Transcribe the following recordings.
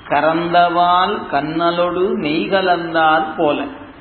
கறந்தவால் கண்ணலோடு நெய்கலந்தார் போல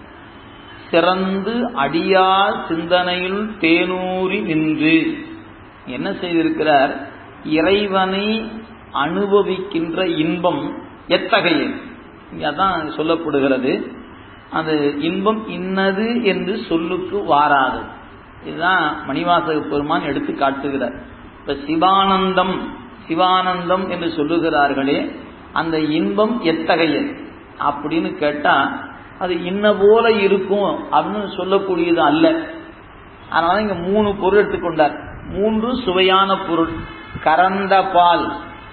சிறந்து அடியார் சிந்தனையில் தேனூறி நின்று என்ன செய்திருக்கிறார்? இறைவனை அனுபவிக்கின்ற இன்பம் எத்தகையது அதான் சொல்லப்படுகிறது. அது இன்பம் இன்னது என்று சொல்லுக்கு வாராது. இதுதான் மணிவாசக பெருமான் எடுத்து காட்டுகிறார். இப்ப சிவானந்தம் சிவானந்தம் என்று சொல்லுகிறார்களே, அந்த இன்பம் எத்தகையது அப்படின்னு கேட்டா அது இன்ன போல இருக்கும் அப்படின்னு சொல்லக்கூடியது அல்ல. அதனால இங்க 3 பொருள் எடுத்துக்கொண்டார். 3 சுவையான பொருள். கறந்த பால்,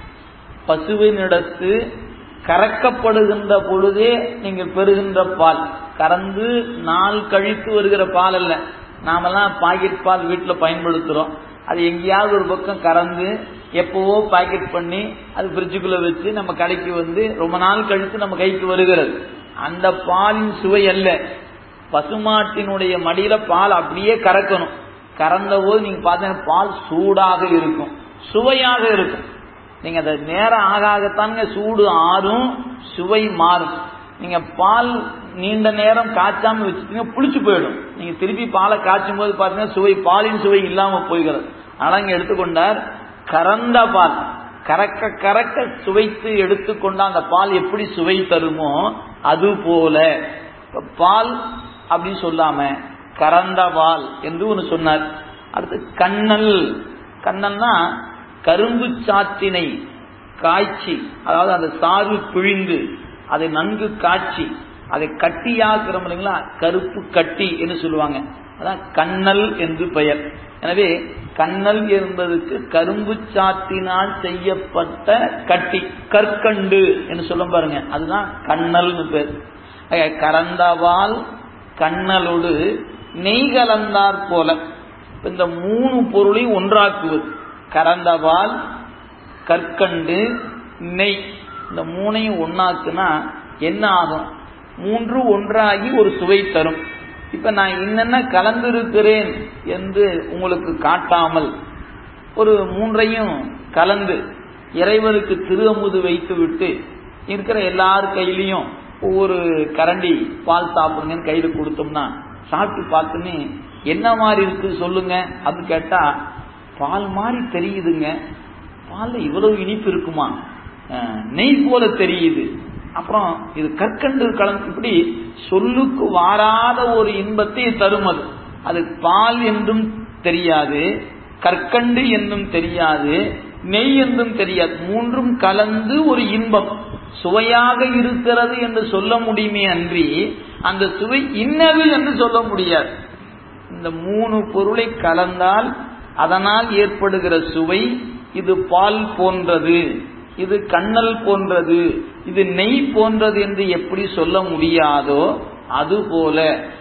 பசுவினிடத்து கறக்கப்படுகின்ற பொழுதே நீங்கள் பெறுகின்ற பால், கறந்து நாள் கழித்து வருகிற பால் அல்ல. நாமெல்லாம் பாக்கெட் பால் வீட்டில் பயன்படுத்துகிறோம். அது எங்கேயாவது ஒரு பக்கம் கறந்து எப்பவோ பாக்கெட் பண்ணி அது ஃப்ரிட்ஜுக்குள்ள வச்சு நம்ம கடைக்கு வந்து ரொம்ப நாள் கழித்து நம்ம கைக்கு வருகிறது. அந்த பாலின் சுவை அல்ல. பசுமாட்டினுடைய மடியில பால் அப்படியே கறக்கணும். கறந்த போது நீங்க பார்த்தீங்கன்னா பால் சூடாக இருக்கும், சுவையாக இருக்கும். நீங்க அதை நேரம் ஆகத்தானுங்க சூடு ஆறும், சுவை மாறும். நீங்க பால் நீண்ட நேரம் காய்ச்சாம வச்சுட்டீங்க புளிச்சு போயிடும். நீங்க திருப்பி பாலை காய்ச்சும் போது பாத்தீங்கன்னா சுவை, பாலின் சுவை இல்லாம போய்கிறது. ஆனா இங்க எடுத்துக்கொண்டார் கறந்த பால், கறக்க கறக்க சுவைத்து எடுத்துக்கொண்ட அந்த பால் எப்படி சுவை தருமோ அது போல பால் அப்படின்னு சொல்லாம கறந்த பால் என்று ஒன்று சொன்னார். அடுத்து கண்ணல், கண்ணல்னா கரும்பு சாற்றினை காய்ச்சி, அதாவது அந்த சாறு பிழிந்து அதை நன்கு காய்ச்சி அதை கட்டியாக்குறோம் இல்லைங்களா, கருப்பு கட்டி என்று சொல்லுவாங்க. அதான் கண்ணல் என்று பெயர். எனவே கண்ணல் என்பதற்கு கரும்பு சாற்றினால் செய்யப்பட்ட கட்டி, கற்கண்டு என்று சொல்ல பாருங்க, அதுதான் கண்ணல் பேர். கறந்தவால் கண்ணலோடு நெய் கலந்தார் போல. இந்த 3 பொருளையும் ஒன்றாக்குவது, கறந்தவால், கற்கண்டு, நெய், இந்த 3ஐயும் ஒன்னாக்குனா என்ன ஆகும்? 3 ஒன்றாகி ஒரு சுவை தரும். இப்ப நான் என்னென்ன கலந்திருக்கிறேன் என்று உங்களுக்கு காட்டாமல் ஒரு 3ஐயும் கலந்து இறைவனுக்கு திருஅமுது வைத்து விட்டு இருக்கிற எல்லார் கையிலையும் ஒவ்வொரு கரண்டி பால் சாப்பிடுங்கன்னு கையில கொடுத்தோம்னா சாப்பிட்டு பார்த்துன்னு என்ன மாதிரி இருக்கு சொல்லுங்க அப்படின்னு கேட்டா பால் மாதிரி தெரியுதுங்க, பால்ல இவ்வளவு இனிப்பு இருக்குமா, நெய் போல தெரியுது, அப்புறம் இது கற்கண்டு கலந்து, இப்படி சொல்லுக்கு வாராத ஒரு இன்பத்தை தரும். அது பால் என்றும் தெரியாது, கற்கண்டு என்றும் தெரியாது, நெய் என்றும் தெரியாது. 3ம் கலந்து ஒரு இன்பம் சுவையாக இருக்கிறது என்று சொல்ல முடியுமே அன்றி அந்த சுவை இன்னது என்று சொல்ல முடியாது. இந்த 3 பொருளை கலந்தால் அதனால் ஏற்படுகிற சுவை, இது பால் போன்றது, இது கண்ணல் போன்றது, இது நெய் போன்றது என்று எப்படி சொல்ல முடியாதோ அதுபோல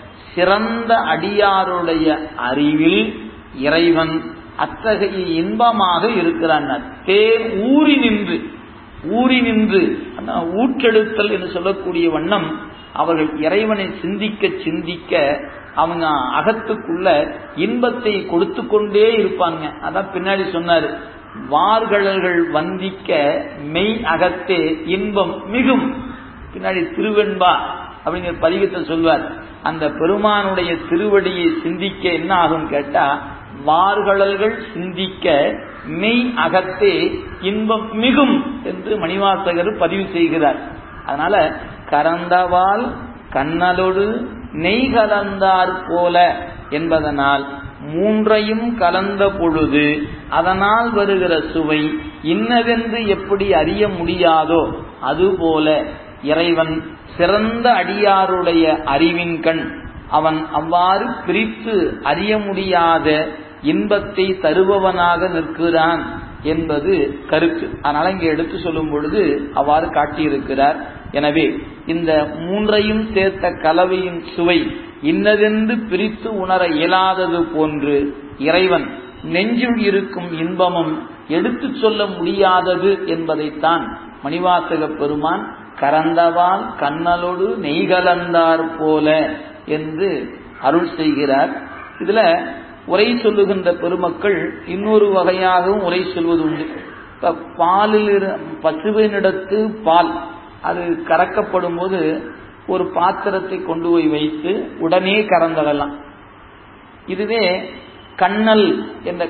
சிறந்த அடியாருடைய அறிவில் இறைவன் அத்தகைய இன்பமாக இருக்கிறான். தேர் ஊறி நின்று, ஊறி நின்று ஊற்றெடுத்தல் என்று சொல்லக்கூடிய வண்ணம் அவர்கள் இறைவனை சிந்திக்க சிந்திக்க அவங்க அகத்துக்குள்ள இன்பத்தை கொடுத்து கொண்டே இருப்பாங்க. அதான் பின்னாடி சொன்னாரு, வார்கழல்கள் வந்திக்க மெய் அகத்தே இன்பம் மிகும். பின்னாடி திருவெண்பா அப்படிங்கிற பதிகத்தை சொல்வார். அந்த பெருமானுடைய திருவடியை சிந்திக்க என்ன ஆகும் கேட்டா, வார்கழல்கள் சிந்திக்க மெய் அகத்தே இன்பம் மிகும் என்று மணிவாசகர் பதிவு செய்கிறார். அதனால கறந்தவால் கண்ணலோடு நெய் கலந்தார் போல என்பதனால் 3ஐயும் கலந்த பொழுது அதனால் வருகிற சுவை இன்னதென்று எப்படி அறிய முடியாதோ அதுபோல இறைவன் சிறந்த அடியாருடைய அறிவின் கண் அவன் அவ்வாறு பிரித்து அறிய முடியாத இன்பத்தை தருபவனாக நிற்கிறான் என்பது கருத்து. அதனால இங்க எடுத்து சொல்லும் பொழுது அவ்வாறு காட்டியிருக்கிறார். எனவே இந்த 3ஐயும் சேர்த்த கலவையின் சுவை இன்னதென்று பிரித்து உணர இயலாதது போன்று இறைவன் நெஞ்சில் இருக்கும் இன்பமும் எடுத்து சொல்ல முடியாதது என்பதைத்தான் மணிவாசக பெருமான் கறந்தவால் கண்ணலோடு நெய்கலந்தார் போல என்று அருள் செய்கிறார். இதுல உரை சொல்லுகின்ற பெருமக்கள் இன்னொரு வகையாகவும் உரை சொல்வது உண்டு. இப்ப பாலில் பசுவினிடத்து பால், அது கறக்கப்படும் போது ஒரு பாத்திரத்தை கொண்டு போய் வைத்து உடனே கறந்துடலாம். இதுவே கண்ணல் என்ற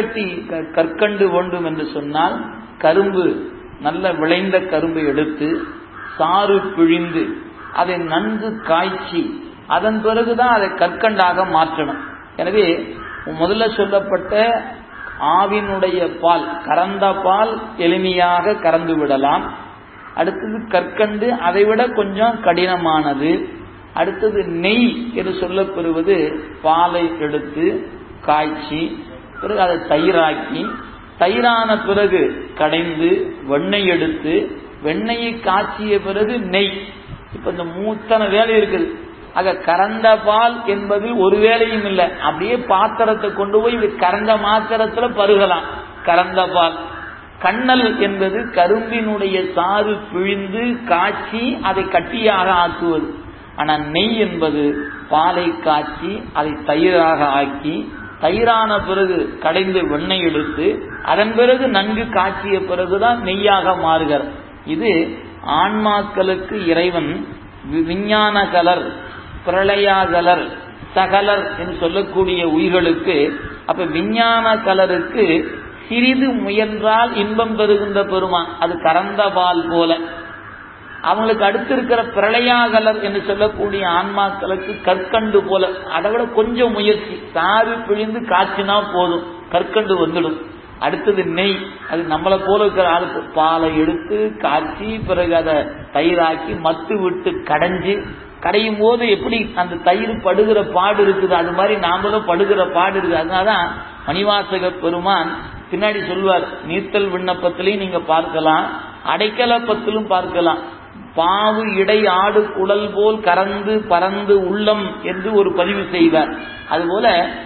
கற்கண்டு வேண்டும் என்று சொன்னால் கரும்பு, நல்ல விளைந்த கரும்பை எடுத்து சாறு பிழிந்து அதை நன்கு காய்ச்சி அதன் பிறகுதான் அதை கற்கண்டாக மாற்றணும். எனவே முதல்ல சொல்லப்பட்ட ஆவினுடைய பால், கறந்த பால் எளிமையாக கறந்து விடலாம். அடுத்தது கற்கண்டு, அதை விட கொஞ்சம் கடினமானது. அடுத்தது நெய் என்று சொல்லப்பெறுவது பாலை எடுத்து காய்ச்சி பிறகு அதை தயிராக்கி, தயிரான பிறகு கடைந்து வெண்ணெய் எடுத்து வெண்ணெயை காய்ச்சிய பிறகு நெய். இப்ப இந்த மூத்தன வேலை இருக்குது. ஆக கறந்த பால் என்பது ஒரு வேலையும் இல்லை, அப்படியே பாத்திரத்தை கொண்டு போய் கறந்த மாத்திரத்துல பருகலாம் கறந்த பால். கண்ணல் என்பது கரும்பினுடைய சாறு பிழிந்து காய்ச்சி அதை கட்டியாக ஆக்குவது. ஆனா நெய் என்பது பாலை காய்ச்சி அதை தயிராக ஆக்கி, தயிரான பிறகு கடைந்து வெண்ணெய் எடுத்து அதன் பிறகு நன்கு காய்ச்சிய பிறகுதான் நெய்யாக மாறுகிறார். இது ஆன்மாக்களுக்கு இறைவன் விஞ்ஞான கலர், பிரளயாகலர், சகலர் என்று சொல்லக்கூடிய உயிர்களுக்கு, அப்ப விஞ்ஞான கலருக்கு சிறிது முயன்றால் இன்பம் பெறுகின்ற பெருமான், அது கறந்த பால் போல. அவங்களுக்கு அடுத்து இருக்கிற பிரளயாகலர் என்று சொல்லக்கூடிய ஆன்மாக்களுக்கு கற்கண்டு போல, அதை விட கொஞ்சம் முயற்சி, சாறு பிழிந்து காய்ச்சினா போதும் கற்கண்டு வந்துடும். அடுத்தது நெய், அது நம்மளை போல இருக்கிற ஆளுக்கு பாலை எடுத்து காய்ச்சி பிறகு அதை தயிராக்கி மத்து விட்டு கடைஞ்சி, கடையும் போது எப்படி அந்த தயிர் படுகிற பாடு இருக்குது, அது மாதிரி நாமளும் படுகிற பாடு இருக்குது. அதனாலதான் மணிவாசக பெருமான் பின்னாடி சொல்வார், நீத்தல் விண்ணப்பத்திலையும் நீங்க பார்க்கலாம், அடைக்கலப்பத்திலும் பார்க்கலாம். பாவு இடை ஆடு குடல் போல் கறந்து பறந்து உள்ளம் என்று ஒரு பதிவு செய்வார். அதுபோல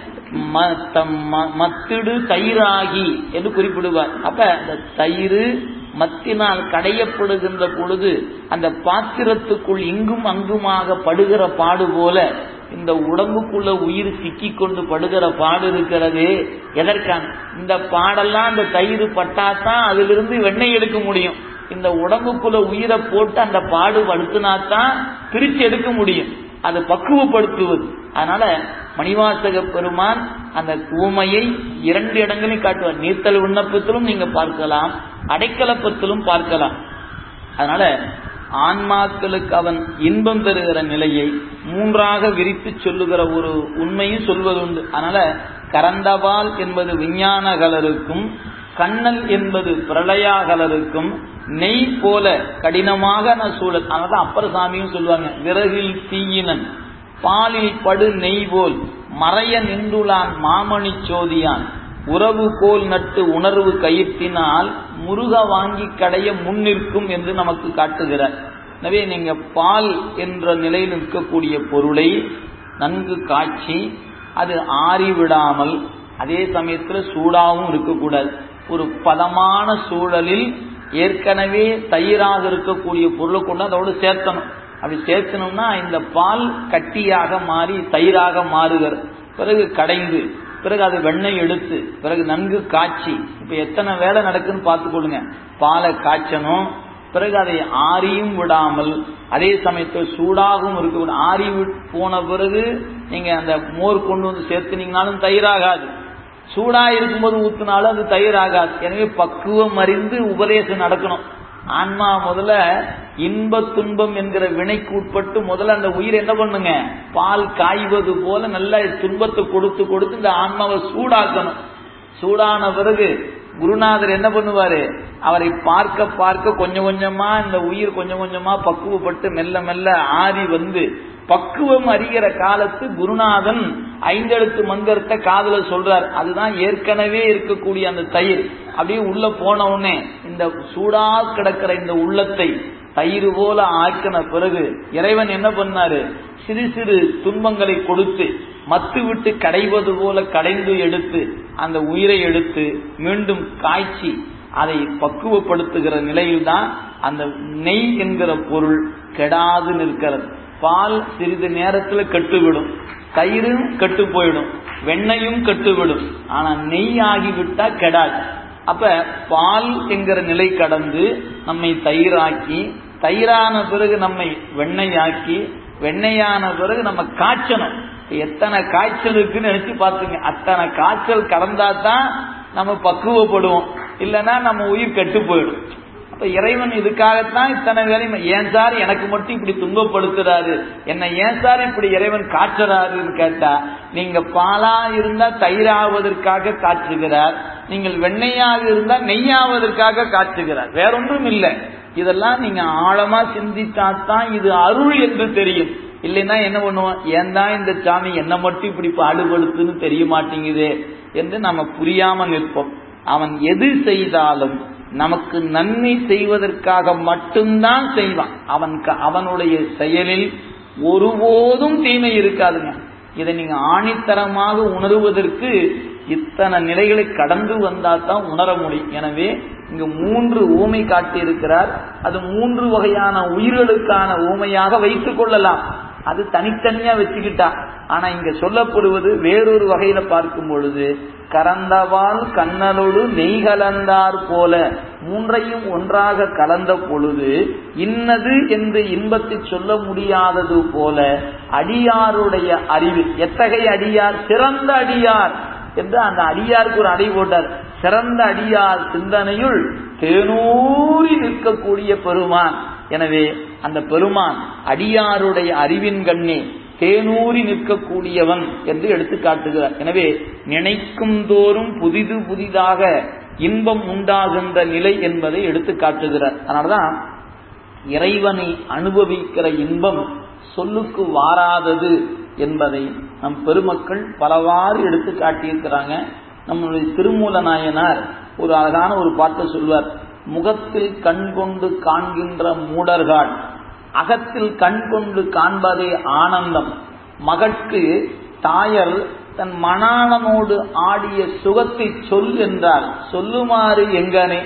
மத்திடு தயிராகி என்று குறிப்பிடுவார். அப்ப அந்த தயிர் மத்தினால் கடையப்படுகின்ற பொழுது அந்த பாத்திரத்துக்குள் இங்கும் அங்குமாக படுகிற பாடு போல இந்த உடம்புக்குள்ள உயிர் சிக்கி கொண்டு படுகிற பாடு இருக்கிறது. எதற்கான இந்த பாடெல்லாம் அந்த தயிர் பட்டாதான் அதிலிருந்து வெண்ணெய் எடுக்க முடியும். இந்த உடம்புக்குள்ள உயிரை போட்டு அந்த பாடு படுத்தினாத்தான் பிரிச்சு எடுக்க முடியும், அது பக்குவப்படுத்துவது. அதனால மணிவாசக பெருமான் அந்த தூய்மையை 2 இடங்களையும் காட்டுவார். நீத்தல் விண்ணப்பத்திலும் நீங்க பார்க்கலாம், அடைக்கலப்பத்திலும் பார்க்கலாம். அதனால ஆன்மாக்களுக்கு அவன் இன்பம் பெறுகிற நிலையை 3ஆக விரித்து சொல்லுகிற ஒரு உண்மையும் சொல்வது உண்டு. அதனால கறந்தபால் என்பது விஞ்ஞானகலருக்கும், கண்ணல் என்பது பிரளயாகலருக்கும், நெய் போல கடினமாக சூழல். அதனால அப்பர் சாமியும் சொல்லுவாங்க, விறகில் தீயினன் பாலில் படு நெய் போல் மறைய நின்றுளான் மாமணி சோதியான் உறவு கோல் நட்டு உணர்வு கயிற்றினால் முருக வாங்கி கடைய முன்னிற்கும் என்று நமக்கு காட்டுகிறார். எனவே நீங்க பால் என்ற நிலையில் இருக்கக்கூடிய பொருளை நன்கு காய்ச்சி அது ஆறிவிடாமல் அதே சமயத்தில் சூடாகவும் இருக்கக்கூடாது. ஒரு பதமான சூழலில் ஏற்கனவே தயிராக இருக்கக்கூடிய பொருளை கொண்டு அதோடு சேர்த்தணும். அப்படி சேர்த்தணும்னா இந்த பால் கட்டியாக மாறி தயிராக மாறுகிறது. பிறகு கடைந்து பிறகு அது வெண்ணெய் எடுத்து பிறகு நன்கு காய்ச்சி, இப்ப எத்தனை வேலை நடக்குன்னு பார்த்துக்கொள்ளுங்க. பாலை காய்ச்சணும், பிறகு அதை ஆறியும் விடாமல் அதே சமயத்தில் சூடாகவும் இருக்க. ஆறி போன பிறகு நீங்க அந்த மோர் கொண்டு வந்து சேர்த்துனீங்கனாலும் தயிராகாது, சூடா இருக்கும்போது ஊத்தினாலும் அது தயிராகாது. எனவே பக்குவம் அறிந்து உபதேசம் நடக்கணும். ஆன்மா முதல்ல இன்ப துன்பம் என்கிற வினைக்கு உட்பட்டு முதல்ல அந்த உயிர் என்ன பண்ணுங்க, பால் காய்வது போல நல்ல துன்பத்தை கொடுத்து கொடுத்து இந்த ஆன்மாவை சூடாக்கணும். சூடான பிறகு குருநாதர் என்ன பண்ணுவாரு, அவரை பார்க்க பார்க்க கொஞ்சம் கொஞ்சமா இந்த உயிர் கொஞ்சம் கொஞ்சமா பக்குவப்பட்டு மெல்ல மெல்ல ஆறி வந்து பக்குவம் அறிகிற காலத்து குருநாதன் 5 எழுத்து மந்திரத்தை காதுல சொல்றார். அதுதான் ஏற்கனவே இருக்கக்கூடிய அந்த தயிர். அப்படியே உள்ள போன உடனே இந்த சூடா கிடக்கிற இந்த உள்ளத்தை தயிர் போல ஆக்கின பிறகு இறைவன் என்ன பண்ணாரு, சிறு சிறு துன்பங்களை கொடுத்து மத்து விட்டு கடைவது போல கடைந்து எடுத்து அந்த உயிரை எடுத்து மீண்டும் காய்ச்சி அதை பக்குவப்படுத்துகிற நிலையில்தான் அந்த நெய் என்கிற பொருள் கெடாது நிற்கிறது. பால் சிறிது நேரத்தில் கெட்டுவிடும், தயிரும் கெட்டு போயிடும், வெண்ணையும் கெட்டுவிடும். ஆனா நெய் ஆகிவிட்டா கெடாது. அப்ப பால் என்கிற நிலை கடந்து நம்மை தயிராக்கி தயிரான பிறகு நம்மை வெண்ணெயாக்கி, வெண்ணெயான பிறகு நம்ம காய்ச்சணும். எத்தனை காய்ச்சல் இருக்குன்னு நினைச்சு பார்த்துங்க. அத்தனை காய்ச்சல் கடந்தா தான் நம்ம பக்குவப்படுவோம், இல்லைன்னா நம்ம உயிர் கெட்டு போயிடும். அப்ப இறைவன் இதுக்காகத்தான் இத்தனை வேலையும். ஏன் சார் எனக்கு மட்டும் இப்படி துன்பப்படுத்துறாரு, என்ன ஏன் சார் இப்படி இறைவன் காய்ச்சறாருன்னு கேட்டா, நீங்க பாலா இருந்தா தயிராவதற்காக காய்ச்சுகிறார், நீங்கள் வெண்ணெயாக இருந்தா நெய்யாவதற்காக காய்ச்சுகிறார், வேறொன்றும் இல்லை. இதெல்லாம் நீங்க ஆழமா சிந்தித்தாத்தான் இது அருள் என்று தெரியும். இல்லைன்னா என்ன பண்ணுவோம், ஏன் தான் இந்த சாமி என்ன மட்டும் இப்படி பாடுபடுத்துன்னு தெரிய மாட்டேங்குது என்று நம்ம புரியாம நிற்போம். அவன் எது செய்தாலும் நமக்கு நன்மை செய்வதற்காக மட்டும்தான் செய்வான். அவனுடைய செயலில் ஒருபோதும் தீமை இருக்காதுங்க. இதை நீங்க ஆணித்தரமாக உணர்வதற்கு இத்தனை நிலைகளை கடந்து வந்தால்தான் உணர முடியும். எனவே இங்கு 3 ஊமை காட்டி இருக்கிறார். அது 3 வகையான உயிர்களுக்கான ஊமையாக வைத்துக் கொள்ளலாம், அது தனித்தனியா வச்சுக்கிட்டா. ஆனா இங்க சொல்லப்படுவது வேறொரு வகையில பார்க்கும் பொழுது, கறந்தவால் கண்ணலோடு நெய் கலந்தார் போல 3ஐயும் ஒன்றாக கலந்த பொழுது இன்னது என்று இன்பத்தை சொல்ல முடியாதது போல அடியாருடைய அறிவு, எத்தகைய அடியார், சிறந்த அடியார் என்று அந்த அடியாருக்கு ஒரு அடை போட்டார். சிறந்த அடியார் சிந்தனையுள் தேனூறி நிற்கக்கூடிய பெருமான். எனவே அந்த பெருமான் அடியாருடைய அறிவின் கண்ணே தேனூறி நிற்கக்கூடியவன் என்று எடுத்து காட்டுகிறார். எனவே நினைக்கும் தோறும் புதிது புதிதாக இன்பம் உண்டாகின்ற நிலை என்பதை எடுத்து காட்டுகிறார். அதனாலதான் இறைவனை அனுபவிக்கிற இன்பம் சொல்லுக்கு வாராதது என்பதை நம் பெருமக்கள் பலவாறு எடுத்து காட்டியிருக்கிறாங்க. நம்முடைய திருமூல நாயனார் ஒரு அழகான ஒரு பாட்டை சொல்வார். முகத்தில் கண் கொண்டு காண்கின்ற மூடர்கள் அகத்தில் கண் கொண்டு காண்பதே ஆனந்தம். மகட்கு தாயர் தன் மணாளனோடு ஆடிய சுகத்தை சொல் என்றார், சொல்லுமாறு எங்கனே.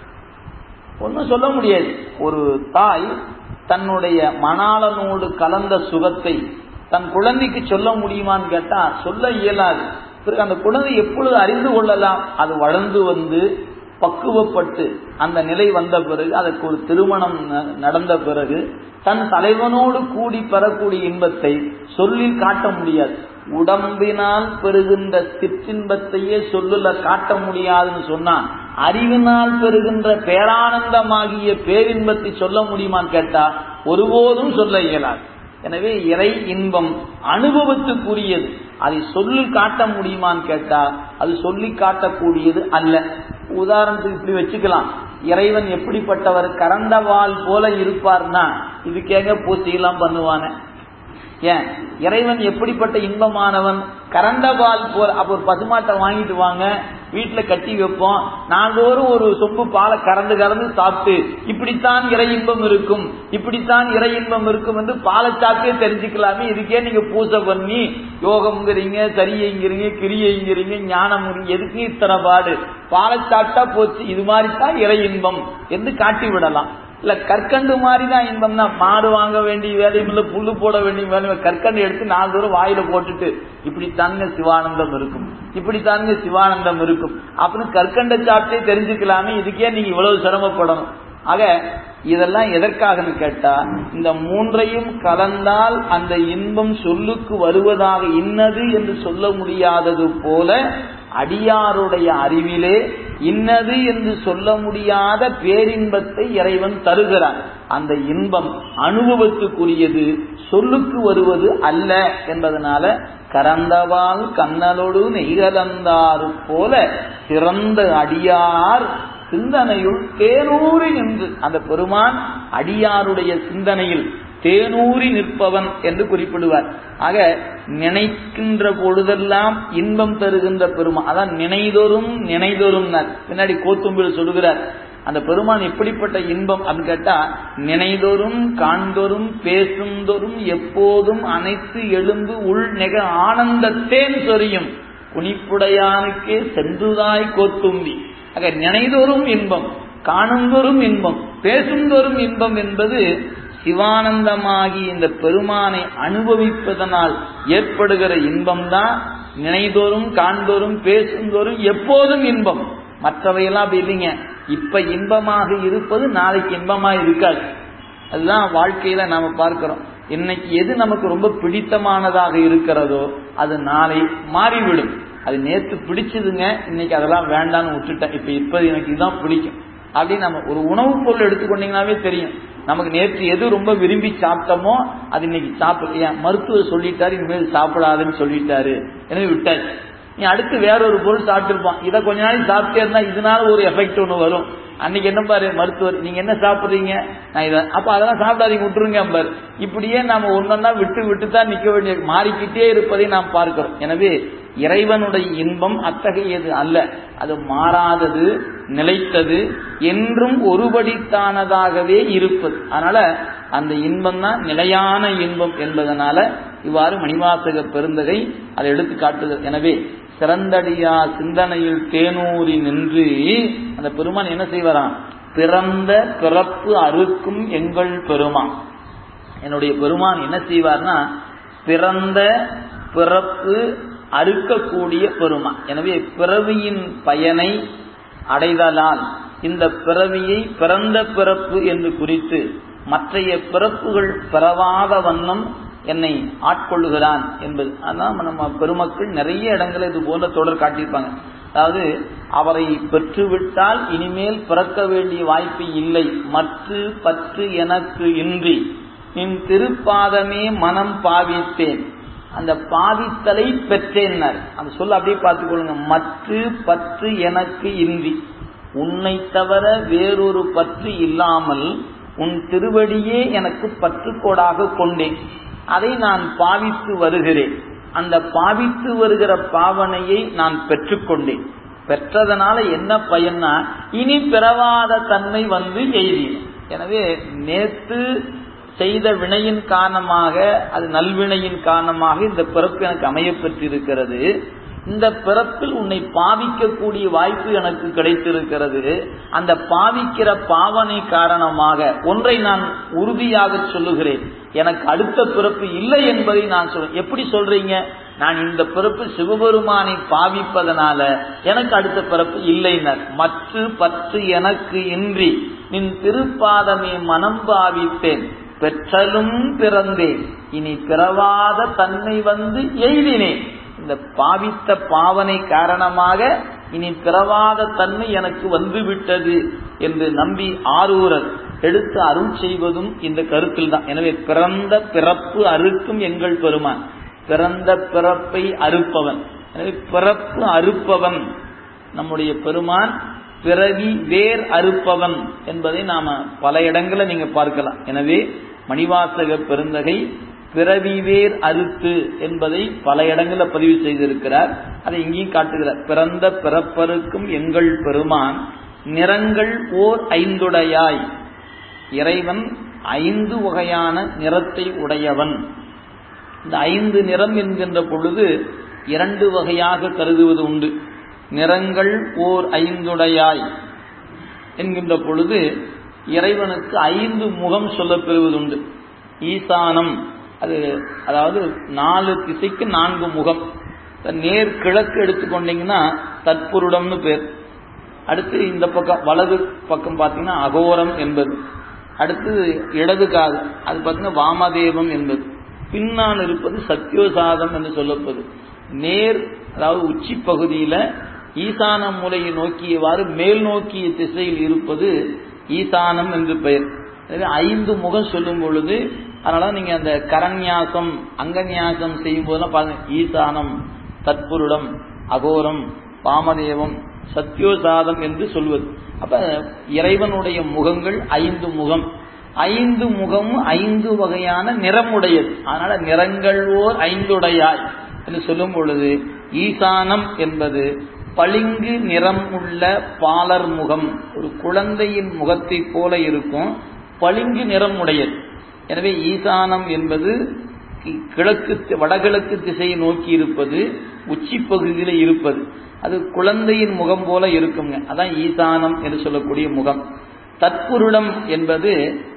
ஒன்னும் சொல்ல முடியாது. ஒரு தாய் தன்னுடைய மணாளனோடு கலந்த சுகத்தை தன் குழந்தைக்கு சொல்ல முடியுமான்னு கேட்டா சொல்ல இயலாது. பிறகு அந்த குழந்தை எப்பொழுது அறிந்து கொள்ளலாம்? அது வளர்ந்து வந்து பக்குவப்பட்டு அந்த நிலை வந்த பிறகு, அதற்கு ஒரு திருமணம் நடந்த பிறகு தன் தலைவனோடு கூடி பெறக்கூடிய இன்பத்தை சொல்லில் காட்ட முடியாது. உடம்பினால் பெறுகின்ற சிற்றின்பத்தையே சொல்லுல காட்ட முடியாதுன்னு சொன்னா, அறிவினால் பெறுகின்ற பேரானந்தமாகிய பேரின்பத்தை சொல்ல முடியுமான்னு கேட்டா ஒருபோதும் சொல்ல இயலாது. எனவே இறை இன்பம் அனுபவத்துக்குரியது. அதை சொல்லி காட்ட முடியுமான்னு கேட்டா அது சொல்லி காட்டக்கூடியது அல்ல. உதாரணத்துக்கு இப்படி வச்சுக்கலாம், இறைவன் எப்படிப்பட்டவர், கறந்தவாள் போல இருப்பார்னா இதுக்கேங்க பூசையெல்லாம் பண்ணுவானே. ஏன் இறைவன் எப்படிப்பட்ட இன்பமானவன், கறந்தவாள் போல. அப்ப ஒரு பசுமாட்டை வாங்கிட்டு வாங்க, வீட்டுல கட்டி வைப்போம், நாள்தோறும் ஒரு சொம்பு பாலை கறந்து கறந்து சாப்பிட்டு இப்படித்தான் இறை இன்பம் இருக்கும், இப்படித்தான் இறை இன்பம் இருக்கும் என்று பாலை சாப்பிட்டே தெரிஞ்சுக்கலாமே. இதுக்கே நீங்க பூசை பண்ணி யோகம்ங்கிறீங்க, சரியைங்கிறீங்க, கிரியைங்கிறீங்க, ஞானம், எதுக்கு இத்தனை பாடு? பாலை சாப்பிட்டா போச்சு, இது மாதிரி தான் இறை இன்பம் என்று காட்டி விடலாம். இல்ல கற்கண்டு மாதிரிதான் இன்பம் தான், மாடு வாங்க வேண்டிய வேலையும் இல்ல, புல்லு போட வேண்டிய வேலையும், கற்கண்டு எடுத்து 4 தூரம் வாயில போட்டுட்டு இப்படித்தானுங்க சிவானந்தம் இருக்கும், இப்படித்தானுங்க சிவானந்தம் இருக்கும் அப்படின்னு கற்கண்டை சாப்பிட்டே தெரிஞ்சுக்கலாமே. இதுக்கே நீங்க இவ்வளவு சிரமப்படணும். ஆக இதெல்லாம் எதற்காகன்னு கேட்டா, இந்த 3ஐயும் கலந்தால் அந்த இன்பம் சொல்லுக்கு வருவதாக இன்னது என்று சொல்ல முடியாதது போல அடியாருடைய அறிவிலே இன்னது என்று சொல்ல முடியாத பேரின்பத்தை இறைவன் தருகிறான். அந்த இன்பம் அனுபவத்துக்குரியது, சொல்லுக்கு வருவது அல்ல என்பதனால கறந்தவால் கண்ணலோடு நெய்கலந்தாறு போல சிறந்த அடியார் சிந்தனையுள் தேனூறி நின்று, அந்த பெருமான் அடியாருடைய சிந்தனையில் தேனூறி நிற்பவன் என்று குறிப்பிடுவார். ஆக நினைக்கின்ற பொழுதெல்லாம் இன்பம் தருகின்ற பெருமான், அதான் நினைதொரும் நினைதொரும். பின்னாடி கோத்தும்பில் சொல்லுகிறார், அந்த பெருமான் எப்படிப்பட்ட இன்பம் அப்படின்னு கேட்டா, நினைதொரும் காண்தொரும் பேசுந்தொரும் எப்போதும் அனைத்து எழுந்து உள் நெக ஆனந்தத்தேன் சொரியும் குனிப்புடையானுக்கே சென்றுதாய் கோத்தும்பி. ஆக நினைதொரும் இன்பம், காணுந்தொரும் இன்பம், பேசுந்தொரும் இன்பம் என்பது சிவானந்தமாகி இந்த பெருமானை அனுபவிப்பதனால் ஏற்படுகிற இன்பம்தான். நினைதோறும் காண்தோறும் பேசுந்தோறும் எப்போதும் இன்பம். மற்றவையெல்லாம் அப்படி இல்லைங்க. இப்ப இன்பமாக இருப்பது நாளைக்கு இன்பமாக இருக்காது. அதுதான் வாழ்க்கையில நாம பார்க்கிறோம். இன்னைக்கு எது நமக்கு ரொம்ப பிடித்தமானதாக இருக்கிறதோ அது நாளை மாறிவிடும். அது நேற்று பிடிச்சதுங்க, இன்னைக்கு அதெல்லாம் வேண்டான்னு விட்டுட்டேன், இப்ப எனக்கு இதுதான் பிடிக்கும் அப்படின்னு நம்ம ஒரு உணவுப் பொருள் எடுத்துக்கொண்டீங்கன்னாவே தெரியும். நமக்கு நேற்று எது ரொம்ப விரும்பி சாப்பிட்டோமோ அது இன்னைக்கு சாப்பிடலையா, மருத்துவர் சொல்லிட்டாரு இனிமேல் சாப்பிடாதுன்னு சொல்லிட்டாரு, எனவே விட்டாச்சு. நீ அடுத்து வேற ஒரு பொருள் சாப்பிட்டுருப்பான், இதை கொஞ்ச நாளைக்கு சாப்பிட்டே இருந்தா இதனால ஒரு எஃபெக்ட் ஒன்று வரும். அன்னைக்கு என்ன பாரு மருத்துவர், நீங்க என்ன சாப்பிடுறீங்க, நான் இதை அப்ப அதெல்லாம் சாப்பிடாதீங்க விட்டுருங்க பாரு. இப்படியே நாம ஒன்னொன்னா விட்டு தான் நிக்க வேண்டிய மாறிக்கிட்டே இருப்பதை நாம் பார்க்கிறோம். எனவே இறைவனுடைய இன்பம் அத்தகையது அல்ல, அது மாறாதது, நிலைத்தது, என்றும் ஒருபடித்தானதாகவே இருப்பது. அதனால அந்த இன்பம் தான் நிலையான இன்பம் என்பதனால இவ்வாறு மணிவாசக பெருந்தகை அதை எடுத்து காட்டுகிறது. எனவே சிறந்தடியா சிந்தனையில் தேனூரி நின்று அந்த பெருமான் என்ன செய்வாராம், பிறந்த பிறப்பு அறுக்கும் எங்கள் பெருமான். என்னுடைய பெருமான் என்ன செய்வார்னா பிறந்த பிறப்பு அறுக்கக்கூடிய பெருமான். எனவே பிறவியின் பயனை அடைதலால் இந்த பிறவியை பிறந்த பிறப்பு என்று குறித்து மற்றைய பிறப்புகள் பிறவாத வண்ணம் என்னை ஆட்கொள்ளுகிறான் என்பது. அதான் நம்ம பெருமக்கள் நிறைய இடங்களில் இது போன்ற தொடர் காட்டியிருப்பாங்க. அதாவது அவரை பெற்றுவிட்டால் இனிமேல் பிறக்க வேண்டிய வாய்ப்பு இல்லை, மற்று பற்று எனக்கு இன்றி நின் திருப்பாதமே மனம் பாவித்தேன். அந்த பாவித்தலை பெற்றேன். அந்த சொல்ல அப்படியே பார்த்துக்கொள்ளுங்க. மற்று பற்று எனக்கு இன்றி, உன்னை தவிர வேறொரு பற்று இல்லாமல் உன் திருவடியே எனக்கு பற்றுக்கோடாக கொண்டேன், அதை நான் பாவித்து வருகிறேன். அந்த பாவித்து வருகிற பாவனையை நான் பெற்றுக்கொண்டேன். பெற்றதனால என்ன பயன்னா இனி பிறவாத தன்மை வந்து எய்தினேன். எனவே நேற்று செய்த வினையின் காரணமாக, அது நல்வினையின் காரணமாக இந்த பிறப்பு எனக்கு அமையப்பெற்றிருக்கிறது. இந்த பிறப்பில் உன்னை பாவிக்கக்கூடிய வாய்ப்பு எனக்கு கிடைத்திருக்கிறது. அந்த பாவிக்கிற பாவனை காரணமாக ஒன்றை நான் உறுதியாக சொல்லுகிறேன், எனக்கு அடுத்த பிறப்பு இல்லை என்பதை நான் சொல்றேன். எப்படி சொல்றீங்க? நான் இந்த பிறப்பு சிவபெருமானை பாவிப்பதனால எனக்கு அடுத்த பிறப்பு இல்லைனர். மற்ற பற்று எனக்கு இன்றி நின் திருப்பாதமே மனம் பாவித்தேன், பெற்றலும் பிறந்தேன், இனி பிறவாத தன்மை வந்து எய்தினேன். இந்த பாவித்த பாவனை காரணமாக இனி பிறவாத தன்மை எனக்கு வந்துவிட்டது என்று நம்பி ஆரூரர் எடுத்து அருள் செய்வதும் இந்த கருத்தில் தான். எனவே பிறந்த பிறப்பு அறுக்கும் எங்கள் பெருமான், பிறந்த பிறப்பை அறுப்பவன். எனவே பிறப்பு அறுப்பவன் நம்முடைய பெருமான், பிறவி வேர் அறுப்பவன் என்பதை நாம பல இடங்களில் நீங்க பார்க்கலாம். எனவே மணிவாசக பெருந்தகை பிறவி வேர் அறுத்து என்பதை பல இடங்களில் பதிவு செய்திருக்கிறார். அதை இங்கேயும் காட்டுகிறார். பிறந்த பிறப்பருக்கும் எங்கள் பெருமான் நிறங்கள் ஓர் ஐந்துடையாய். இறைவன் 5 வகையான நிறத்தை உடையவன். இந்த 5 நிறம் என்கின்ற பொழுது 2 வகையாக கருதுவது உண்டு. நிறங்கள் ஓர் ஐந்துடையாய் என்கின்ற பொழுது இறைவனுக்கு 5 முகம் சொல்லப்பெறுவது உண்டு. ஈசானம், அதாவது 4 திசைக்கு 4 முகம். நேர் கிழக்கு எடுத்துக்கொண்டீங்கன்னா தற்புருடம்னு பேர். அடுத்து இந்த பக்கம் வலது பக்கம் பார்த்தீங்கன்னா அகோரம் என்பது. அடுத்து இடது காது, அது பார்த்தீங்கன்னா வாமதேவம் என்பது. பின்னால் இருப்பது சத்யோசாதம் என்று சொல்லப்பது. நேர், அதாவது உச்சி பகுதியில ஈசான மூலையை நோக்கியவாறு மேல் நோக்கிய திசையில் இருப்பது ஈசானம் என்று பெயர். 5 முகம் சொல்லும் பொழுது, அதனால நீங்க அந்த கரண்யாசம் அங்கன்யாசம் செய்யும் போதெல்லாம் பாருங்க, ஈசானம், தற்புருடம், அகோரம், வாமதேவம், சத்யோசாதம் என்று சொல்வது. அப்ப இறைவனுடைய முகங்கள் 5 முகம். 5 முகமும் 5 வகையான நிறமுடையது. அதனால நிறங்கள் ஓர் ஐந்துடையாய் என்று சொல்லும் பொழுது ஈசானம் என்பது பளிங்கு நிறம் உள்ள பாலர் முகம், ஒரு குழந்தையின் முகத்தை போல இருக்கும், பளிங்கு நிறம் உடையது. எனவே ஈசானம் என்பது வடகிழக்கு திசையை நோக்கி இருப்பது, உச்சி பகுதியில் இருப்பது, அது குழந்தையின் முகம் போல இருக்குங்க. அதான் ஈசானம் என்று சொல்லக்கூடிய முகம். தற்புருடம் என்பது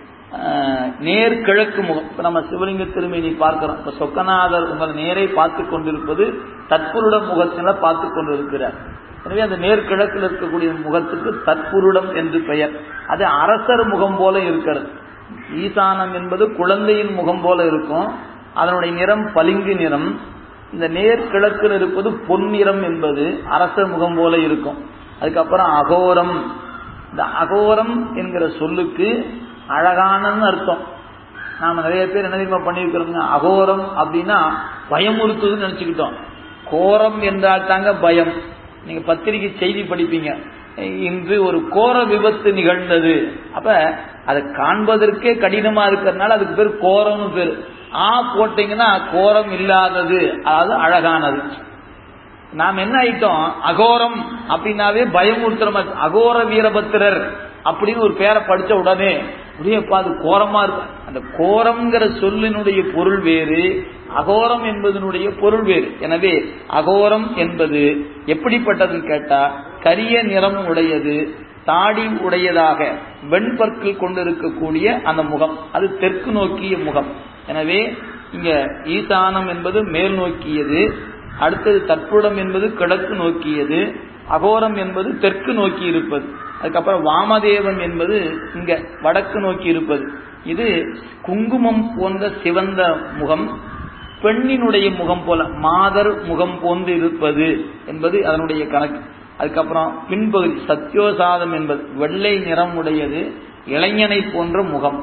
நேர்கிழக்கு முகம். இப்ப நம்ம சிவலிங்க திருமேனி பார்க்கிறோம். இப்ப சொக்கநாதர் உங்களை நேரே பார்த்து கொண்டிருப்பது தற்புருட முகத்தில பார்த்து கொண்டிருக்கிறார். எனவே அந்த நேர்கிழக்கில் இருக்கக்கூடிய முகத்துக்கு தற்புருடம் என்று பெயர். அது அரசர் முகம் போல இருக்கிறது. ஈசானம் என்பது குழந்தையின் முகம் போல இருக்கும். அதனுடைய நிறம் பளிங்கு நிறம். இந்த நேர்கிழக்கில் இருப்பது பொன்னிறம் என்பது அரசர் முகம் போல இருக்கும். அதுக்கப்புறம் அகோரம். இந்த அகோரம் என்கிற சொல்லுக்கு அழகானன்னு அர்த்தம். நாம நிறைய பேர் என்ன தெரியுமா பண்ணிருக்கிறோங்க, அகோரம் அப்படின்னா பயமுறுத்துதுன்னு நினைச்சுக்கிட்டோம். கோரம் என்றால் தாங்க பயம். நீங்க பத்திரிகை செய்தி படிப்பீங்க, இன்று ஒரு கோர விபத்து நிகழ்ந்தது. அப்ப அதை காண்பதற்கே கடினமா இருக்கிறதுனால அதுக்கு பேர் கோரம்னு பேரு. போட்டீங்கன்னா கோரம் இல்லாதது, அதாவது அழகானது. நாம் என்ன ஆயிட்டோம், அகோரம் அப்படின்னாவே பயமுறுத்துற மாதிரி. அகோர வீரபத்திரர் அப்படின்னு ஒரு பேரை படிச்ச உடனே அப்படியேப்பா அது கோரமா இருக்கு. அந்த கோரம்ங்கிற சொல்லினுடைய பொருள் வேறு, அகோரம் என்பதனுடைய பொருள் வேறு. எனவே அகோரம் என்பது எப்படிப்பட்டதுன்னு கேட்டா, கரிய நிறம் உடையது, தாடி உடையதாக வெண்பற்கள் கொண்டிருக்கக்கூடிய அந்த முகம், அது தெற்கு நோக்கிய முகம். எனவே இங்க ஈசானம் என்பது மேல் நோக்கியது, அடுத்தது தற்புடம் என்பது கிழக்கு நோக்கியது, அகோரம் என்பது தெற்கு நோக்கி இருப்பது. அதுக்கப்புறம் வாமதேவன் என்பது இங்க வடக்கு நோக்கி இருப்பது. இது குங்குமம் போன்ற சிவந்த முகம், பெண்ணினுடைய முகம் போல மாதர் முகம் போன்று இருப்பது என்பது அதனுடைய கணக்கு. அதுக்கப்புறம் பின்பகுதி சத்யோசாதம் என்பது வெள்ளை நிறம் உடையது, இளைஞனை போன்ற முகம்.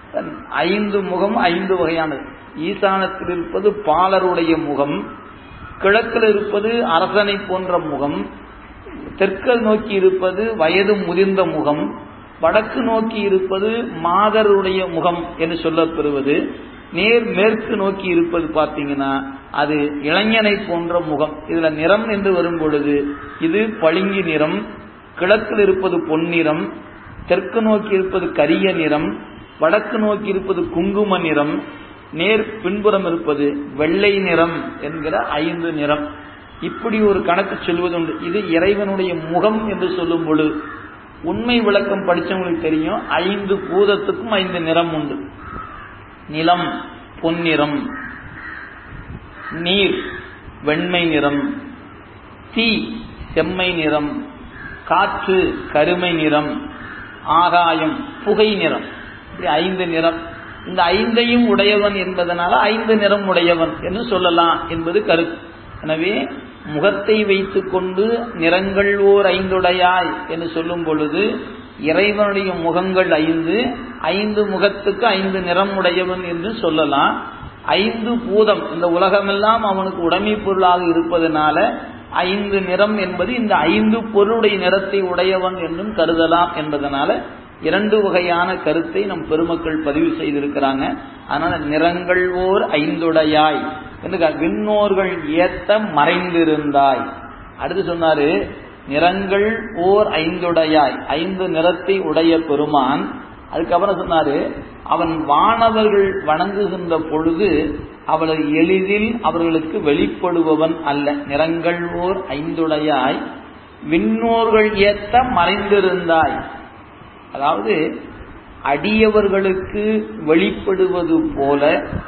5 முகம் 5 வகையானது. ஈசானத்தில் இருப்பது பாலருடைய முகம், கிழக்கில் இருப்பது அரசனை போன்ற முகம், தெற்கு நோக்கி இருப்பது வயது முதிர்ந்த முகம், வடக்கு நோக்கி இருப்பது மாதருடைய முகம் என்று சொல்லப்பெறுவது. நேர் மேற்கு நோக்கி இருப்பது பார்த்தீங்கன்னா அது இளைஞனை போன்ற முகம். இதுல நிறம் என்று வரும் பொழுது இது பளிங்கு நிறம், கிழக்கில் இருப்பது பொன்னிறம், தெற்கு நோக்கி இருப்பது கரிய நிறம், வடக்கு நோக்கி இருப்பது குங்கும நிறம், நேர் பின்புறம் இருப்பது வெள்ளை நிறம் என்கிற 5 நிறம். இப்படி ஒரு கணக்கு சொல்வது உண்டு. இது இறைவனுடைய முகம் என்று சொல்லும் பொழுது உண்மை விளக்கம் படிச்சவங்களுக்கு தெரியும், 5 பூதத்துக்கும் 5 நிறம் உண்டு. நிலம் பொன்னிறம், நீர் வெண்மை நிறம், தீ செம்மை நிறம், காற்று கருமை நிறம், ஆகாயம் புகை நிறம். 5 நிறம். இந்த 5ஐயும் உடையவன் என்பதனால 5 நிறம் உடையவன் என்று சொல்லலாம் என்பது கருத்து. எனவே முகத்தை வைத்துக் கொண்டு நிறங்கள் ஓர் 5 என்று சொல்லும் பொழுது இறைவனுடைய முகங்கள் 5, 5 முகத்துக்கு 5 நிறம் உடையவன் என்று சொல்லலாம். 5 பூதம், இந்த உலகமெல்லாம் அவனுக்கு உடைமை பொருளாக இருப்பதனால 5 நிறம் என்பது இந்த 5 பொருளுடைய நிறத்தை உடையவன் என்றும் கருதலாம் என்பதனால 2 வகையான கருத்தை நம் பெருமக்கள் பதிவு செய்திருக்கிறாங்க. அதனால நிறங்கள் ஓர் 5 என்று விண்ணோர்கள் ஏத்த மறைந்திருந்தாய். அடுத்து சொன்னாரு நிறங்கள் ஓர் 5 5 நிறத்தை உடைய பெருமான். அதுக்கப்புறம் சொன்னாரு அவன் வானவர்கள் வணங்குகின்ற பொழுது அவளை எளிதில் அவர்களுக்கு வெளிப்படுபவன் அல்ல. நிறங்கள் ஓர் 5 விண்ணோர்கள் ஏத்த மறைந்திருந்தாய். அதாவது அடியவர்களுக்கு வெளிப்படுவது போல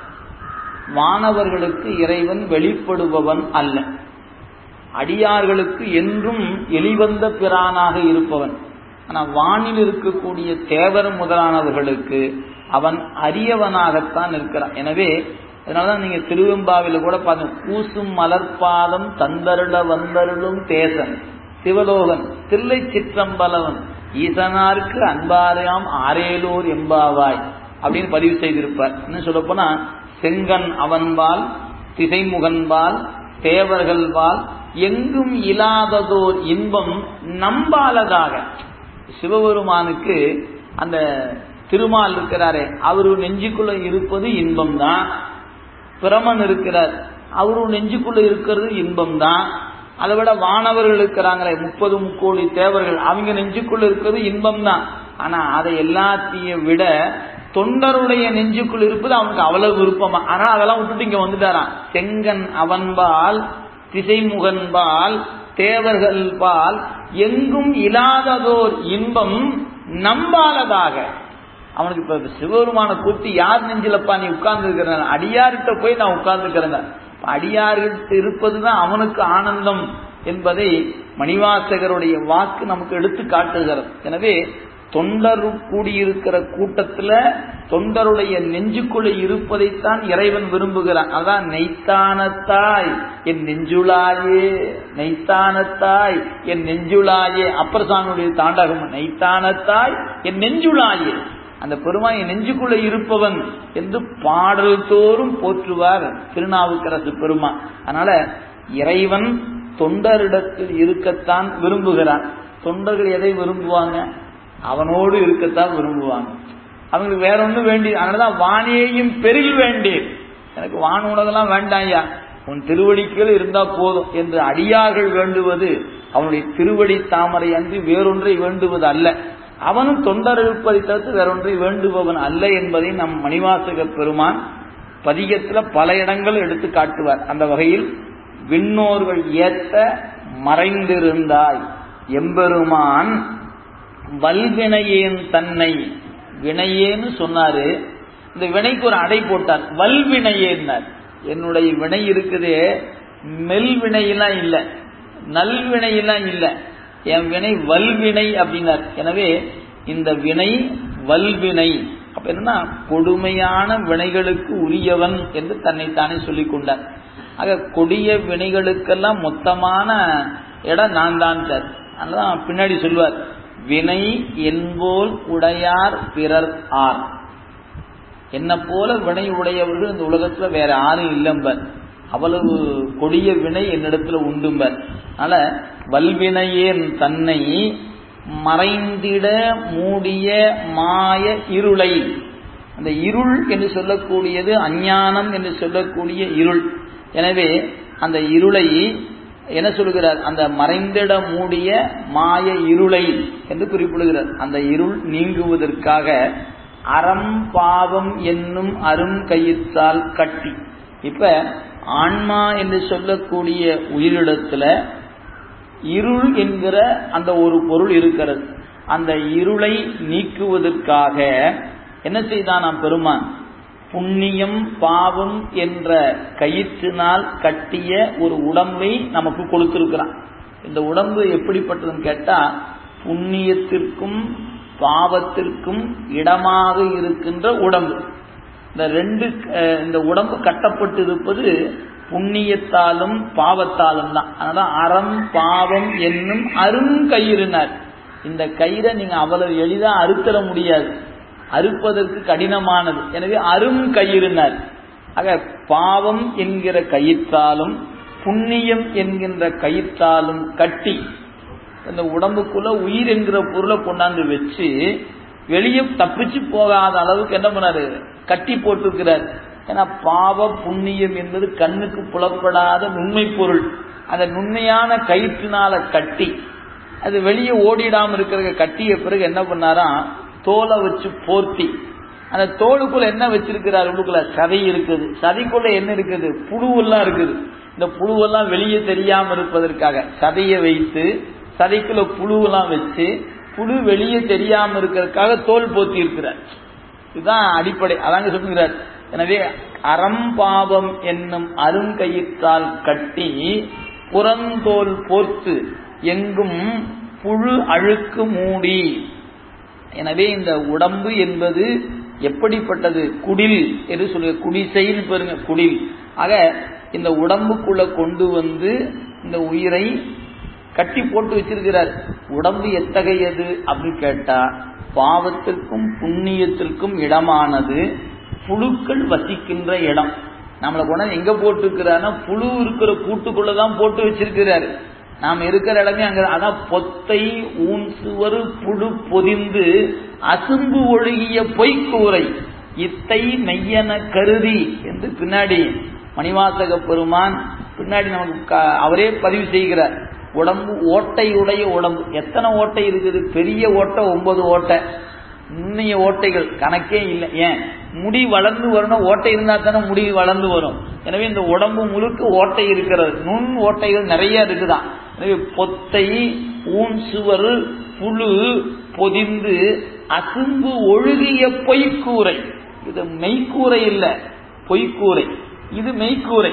வானவர்களுக்கு இறைவன் வெளிப்படுபவன் அல்ல. அடியார்களுக்கு என்றும் எளிவந்த பிரானாக இருப்பவன். ஆனால் வானில் இருக்கக்கூடிய தேவர் முதலானவர்களுக்கு அவன் அரியவனாகத்தான் இருக்கிறான். எனவே அதனாலதான் நீங்க திருவெம்பாவில கூட பாருங்க, பூசும் மலர்பாதம் தந்தருள வந்தருளும் தேசன் சிவலோகன் தில்லை சிற்றம்பலவன் ஈசனாருக்கு அன்பாரையாம் ஆரேலோர் எம்பாவாய் அப்படின்னு பதிவு செய்திருப்பார். என்ன சொல்ல போனா செங்கன் அவன்பால் திசைமுகன்பால் தேவர்கள்பால் எங்கும் இல்லாததோர் இன்பம் நம்பாலதாக. சிவபெருமானுக்கு அந்த திருமால் இருக்கிறாரே, அவரு நெஞ்சுக்குள்ள இருப்பது இன்பம் தான். பிரமன் இருக்கிறார், அவரு நெஞ்சுக்குள்ள இருக்கிறது இன்பம் தான். அதை விட வானவர்கள் இருக்கிறாங்களே 30 முக்கோடி தேவர்கள், அவங்க நெஞ்சுக்குள்ள இருக்கிறது இன்பம் தான். ஆனா அதை எல்லாத்தையும் விட தொண்டருடைய நெஞ்சுக்குள் இருப்பது அவனுக்கு அவ்வளவு விருப்பமா. ஆனா அதெல்லாம் விட்டுட்டு இங்க வந்துட்டாரான். செங்கன் அவன்பால் திசைமுகன்பால் தேவர்கள் பால் எங்கும் இல்லாததோர் இன்பம் நம்பாலதாக. அவனுக்கு இப்ப சிவபெருமான கூட்டி யார் நெஞ்சிலப்பா நீ உட்கார்ந்து இருக்கிற, அடியார்கிட்ட போய் நான் உட்கார்ந்து இருக்கிறேன். அடியார்கிட்ட இருப்பதுதான் அவனுக்கு ஆனந்தம் என்பதை மணிவாசகருடைய வாக்கு நமக்கு எடுத்து காட்டுகிறது. எனவே தொண்டர் கூடியிருக்கிற கூட்டத்துல தொண்டருடைய நெஞ்சுக்குள்ள இருப்பதைத்தான் இறைவன் விரும்புகிறான். அதான் நெய்த்தானத்தாய் என் நெஞ்சுளாயே, நெய்த்தானத்தாய் என் நெஞ்சுளாயே. அப்பர் சாமியுடைய தாண்டகம், நெய்த்தானத்தாய் என் நெஞ்சுளாயே, அந்த பெருமான் என் நெஞ்சுக்குள்ள இருப்பவன் என்று பாடல் தோறும் போற்றுவார் திருநாவுக்கரசு பெருமான். அதனால இறைவன் தொண்டரிடத்தில் இருக்கத்தான் விரும்புகிறான். தொண்டர்கள் எதை விரும்புவாங்க? அவனோடு இருக்கத்தான் விரும்புவாங்க. அவங்களுக்கு வேற ஒன்றும் வேண்டி, அதனாலதான் வாணியையும் பெரில் வேண்டேன், எனக்கு வான உலகெல்லாம் வேண்டாம் ஐயா, உன் திருவடிகள் இருந்தா போதும் என்று அடியார்கள் வேண்டுவது அவனுடைய திருவடி தாமரை அன்றி வேறொன்றை வேண்டுவது அல்ல. அவனும் தொண்டர் இருப்பதை தவிர்த்து வேறொன்றை வேண்டுபவன் அல்ல என்பதை நம் மணிவாசக பெருமான் பதிகத்துல பல இடங்கள் எடுத்து காட்டுவார். அந்த வகையில் விண்ணோர்கள் ஏத்த மறைந்திருந்தாய் எம்பெருமான் வல்வினையேன் தன்னை, வினையேன்னு சொன்னாரு, இந்த வினைக்கு ஒரு அடை போட்டார், வல்வினையேன்னார். என்னுடைய வினை இருக்குதே, மெல் வினையெல்லாம் இல்ல, நல்வினையெல்லாம் இல்ல, என் வினை வல்வினை அப்படின்னார். எனவே இந்த வினை வல்வினை அப்ப என்னன்னா கொடுமையான வினைகளுக்கு உரியவன் என்று தன்னைத்தானே சொல்லிக் கொண்டார். ஆக கொடிய வினைகளுக்கெல்லாம் மொத்தமான இடம் நான் தான் சார். அதனால பின்னாடி சொல்வார், வினை என்போல் உடையார் பிறர் ஆர், என்ன போல வினை உடையவர்கள் இந்த உலகத்துல வேற யாரும் இல்லம்பர், அவ்வளவு கொடிய வினை என்னிடத்துல உண்டும்பர். அதனால வல்வினையேன் தன்னை மறைந்திட மூடிய மாய இருளை, அந்த இருள் என்று சொல்லக்கூடியது அஞ்ஞானம் என்று சொல்லக்கூடிய இருள். எனவே அந்த இருளை என்ன சொல்கிறார்? அந்த மறைந்திட மூடிய மாய இருளை என்று குறிப்பிடுகிறார். அந்த இருள் நீங்குவதற்காக அறம் பாவம் என்னும் அரும் கயிற்றால் கட்டி. இப்ப ஆன்மா என்று சொல்லக்கூடிய உயிரிடத்துல இருள் என்கிற அந்த ஒரு பொருள் இருக்கிறது. அந்த இருளை நீக்குவதற்காக என்ன செய்தான் நாம் பெருமான்? புண்ணியம் பாவம் என்ற கயிற்றினால் கட்டிய ஒரு உடம்பை நமக்கு கொடுத்திருக்கிறான். இந்த உடம்பு எப்படிப்பட்டதுன்னு கேட்டா, புண்ணியத்திற்கும் பாவத்திற்கும் இடமாக இருக்கின்ற உடம்பு. இந்த உடம்பு கட்டப்பட்டு இருப்பது புண்ணியத்தாலும் பாவத்தாலும் தான். அதனால அறம் பாவம் என்னும் அருங்கயிறுனார். இந்த கயிறை நீங்க அவ்வளவு எளிதா அறுத்தர முடியாது, அறுப்பதற்கு கடினமானது. எனவே அருங்கயிறுனார். ஆக பாவம் என்கிற கயிற்றாலும் புண்ணியம் என்கின்ற கயிற்றாலும் கட்டி இந்த உடம்புக்குள்ள உயிர் என்கிற பொருளை கொண்டாந்து வச்சு வெளியே தப்பிச்சு போகாத அளவுக்கு என்ன பண்ணாரு? கட்டி போட்டிருக்கிறார். ஏன்னா பாவ புண்ணியம் என்பது கண்ணுக்கு புலப்படாத நுண்மை பொருள். அந்த நுண்மையான கயிற்றினால கட்டி அது வெளியே ஓடிடாம இருக்கிற கட்டிய பிறகு என்ன பண்ணாராம்? தோலை வச்சு போர்த்தி, அந்த தோலுக்குள்ள என்ன வச்சிருக்கிறார்? உள்ளுக்குள்ள சதை இருக்குது. சதைக்குள்ள என்ன இருக்குது? புழுவெல்லாம் இருக்குது. இந்த புழுவெல்லாம் வெளியே தெரியாம இருப்பதற்காக சதையை வைத்து சதைக்குள்ள புழுவெல்லாம் வச்சு புழு வெளியே தெரியாம இருக்கிறதுக்காக தோல் போத்தி இருக்கிறார். இதுதான் அடிப்படை. அதாங்க சொல்லுகிறார். எனவே அறம் பாவம் என்னும் அருங்கயிற்றால் கட்டி புறந்தோல் போர்த்து எங்கும் புழு அழுக்கு மூடி. எனவே இந்த உடம்பு என்பது எப்படிப்பட்டது? குடில் என்று சொல்லுங்க, குடிசைன்னு பாருங்க, குடில். ஆக இந்த உடம்புக்குள்ள கொண்டு வந்து இந்த உயிரை கட்டி போட்டு வச்சிருக்கிறார். உடம்பு எத்தகையது அப்படின்னு கேட்டா, பாவத்திற்கும் புண்ணியத்திற்கும் இடமானது, புழுக்கள் வசிக்கின்ற இடம். நம்மளை கொண்டாந்து எங்க போட்டுக்கிறாருன்னா புழு இருக்கிற கூட்டுக்குள்ளதான் போட்டு வச்சிருக்கிறாரு. நாம் இருக்கிற இடமே அங்க. அதான் பொத்தை ஊன் சுவரு புழு பொதிந்து அசும்பு ஒழுகிய பொய்க்கூரை இத்தை மெய்யன கருதி என்று பின்னாடி மணிவாசக பெருமான் பின்னாடி நமக்கு அவரே பதிவு செய்கிறார். உடம்பு ஓட்டையுடைய உடம்பு. எத்தனை ஓட்டை இருக்குது? பெரிய ஓட்டை 9 ஓட்டை, நுண்ணிய ஓட்டைகள் கணக்கே இல்லை. ஏன்? முடி வளர்ந்து வரணும், ஓட்டை இருந்தா தானே முடி வளர்ந்து வரும். எனவே இந்த உடம்பு முழுக்க ஓட்டை இருக்கிறது, நுண் ஓட்டைகள் நிறைய இருக்குதான். எனவே பொத்தை ஊன் சுவர் புழு பொதிந்து அசும்பு ஒழுகிய பொய்க்கூரை. இது மெய்க்கூரை இல்ல, பொய்க்கூரை. இது மெய்க்கூரை.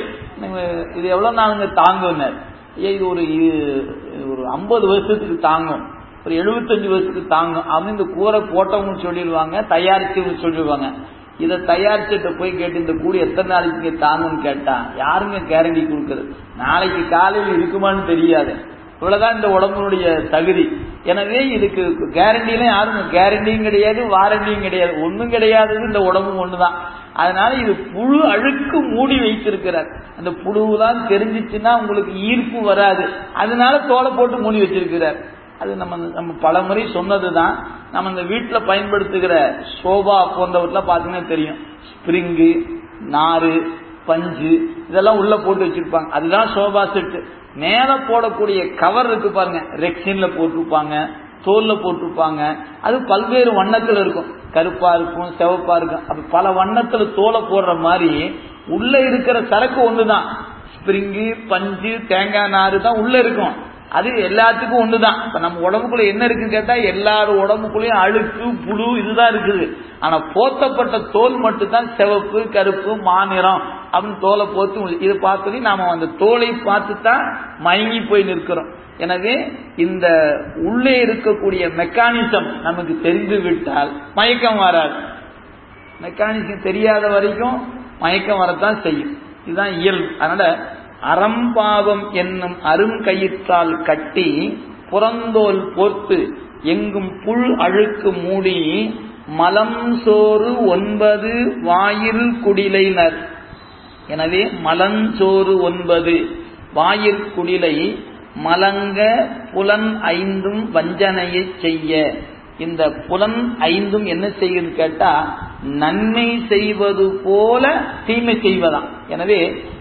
இது எவ்வளவு நாளுங்க தாங்கும்? இது ஒரு 50 வருஷத்துக்கு தாங்கும். ஒரு 75 வருஷத்துக்கு தாங்கும். அவங்க இந்த கூரை போட்டவங்க சொல்லிடுவாங்க, தயாரிச்சவங்க சொல்லிடுவாங்க. இதை தயாரிச்சுட்டு போய் கேட்டு இந்த கூடை எத்தனை நாளைக்கு தாங்குன்னு கேட்டா யாருங்க கேரண்டி கொடுக்கறது? நாளைக்கு காலையில் இருக்குமான்னு தெரியாது. இவ்வளவுதான் இந்த உடம்புடைய தகுதி. எனவே இதுக்கு கேரண்டிலாம் யாருங்க, கேரண்டியும் கிடையாது, வாரண்டியும் கிடையாது, ஒன்னும் கிடையாது. இந்த உடம்பு ஒண்ணுதான். அதனால இது புழு அழுக்கு மூடி வைத்திருக்கிறார். அந்த புழுதான் தெரிஞ்சிச்சுன்னா உங்களுக்கு ஈர்ப்பு வராது, அதனால தோலை போட்டு மூடி வச்சிருக்கிறார். அது நம்ம பல முறை சொன்னதுதான். நம்ம இந்த வீட்டுல பயன்படுத்துகிற சோபா போன்றவற்றெல்லாம் பாத்தீங்கன்னா தெரியும், ஸ்பிரிங்கு, நாறு, பஞ்சு இதெல்லாம் உள்ள போட்டு வச்சிருப்பாங்க. அதுதான் சோபா செட்டு. மேல போடக்கூடிய கவர் இருக்கு பாருங்க, ரெக்ஸின்ல போட்டிருப்பாங்க, தோல்ல போட்டிருப்பாங்க. அது பல்வேறு வண்ணத்துல இருக்கும், கருப்பா இருக்கும், சிவப்பா இருக்கும். அப்ப பல வண்ணத்துல தோலை போடுற மாதிரி உள்ள இருக்கிற சரக்கு ஒண்ணுதான். ஸ்பிரிங்கு, பஞ்சு, தேங்காய் நாறு தான் உள்ள இருக்கும். அது எல்லாத்துக்கும் ஒண்ணுதான். இப்ப நம்ம உடம்புக்குள்ள என்ன இருக்குன்னு கேட்டா எல்லாரும் உடம்புக்குள்ளயும் அழுக்கு, புழு இதுதான் இருக்குது. ஆனா போத்தப்பட்ட தோல் மட்டும் தான் சிவப்பு, கருப்பு, மாநிறம் அப்படின்னு தோலை போத்து இதை பார்த்து நாம அந்த தோலை பார்த்து தான் மயங்கி போய் நிற்கிறோம். எனவே இந்த உள்ளே இருக்கக்கூடிய மெக்கானிசம் நமக்கு தெரிந்து விட்டால் மயக்கம் வராது. மெக்கானிசம் தெரியாத வரைக்கும் மயக்கம் வரத்தான் செய்யும். இதுதான் இயல்பு. அதனால அறம்பாவம் என்னும் அருங்கயிற்றால் கட்டி புறந்தோல் போர்த்து எங்கும் புல் அழுக்கு மூடி மலம் சோறு 9 வாயில் குடிலைனர். எனவே மலஞ்சோறு 9 வாயிற்குடிலை மலங்க புலன் 5 வஞ்சனையை செய்ய. இந்த புலன் 5 என்ன செய்யுது கேட்டா நன்மை செய்வது போல தீமை செய்வதாம். எனவே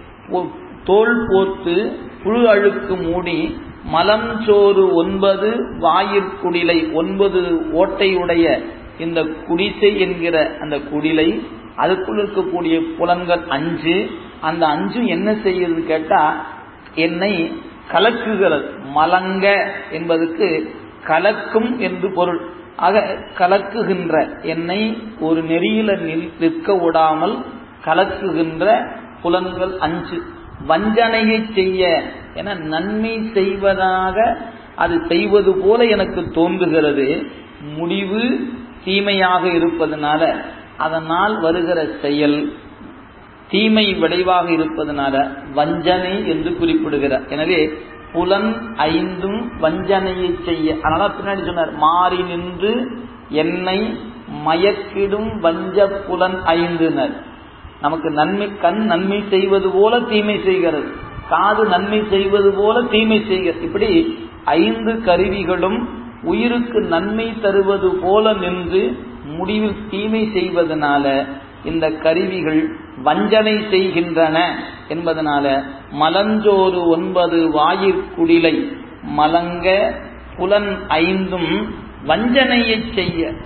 தோல் போத்து புழு அழுக்கு மூடி மலம் சோறு 9 வாயிற்குடிலை 9 ஓட்டையுடைய இந்த குடிசை என்கிற அந்த குடிலை, அதுக்குள் இருக்கக்கூடிய புலன்கள் 5. அந்த 5 என்ன செய்யுது கேட்டா என்னை கலக்குகிறது. மலங்க என்பதற்கு கலக்கும் என்று பொருள். ஆக கலக்குகின்ற, என்னை ஒரு நெறியில நிற்க விடாமல் கலக்குகின்ற புலன்கள் 5. வஞ்சனையை செய்ய, என நன்மை செய்வதாக அது செய்வது போல எனக்கு தோன்றுகிறது. முடிவு தீமையாக இருப்பதனால, அதனால் வருகிற செயல் தீமை விளைவாக இருப்பதனால வஞ்சனை என்று குறிப்பிடுகிறார். எனவே புலன் 5 வஞ்சனையை செய்ய. அதனால பின்னாடி சொன்னார், மாறி நின்று என்னை மயக்கிடும் வஞ்ச புலன் 5. நமக்கு நன்மை, கண் நன்மை செய்வது போல தீமை செய்கிறது, காது நன்மை செய்வது போல தீமை செய்கிறது. இப்படி 5 கருவிகளும் உயிருக்கு நன்மை தருவது போல நின்று முடிவில் தீமை செய்வதனால இந்த கருவிகள் வஞ்சனை செய்கின்றன என்பதனால மலஞ்சோறு 9 வாயிற்குடிலை மலங்க புலன் 5 வஞ்சனையை செய்ய.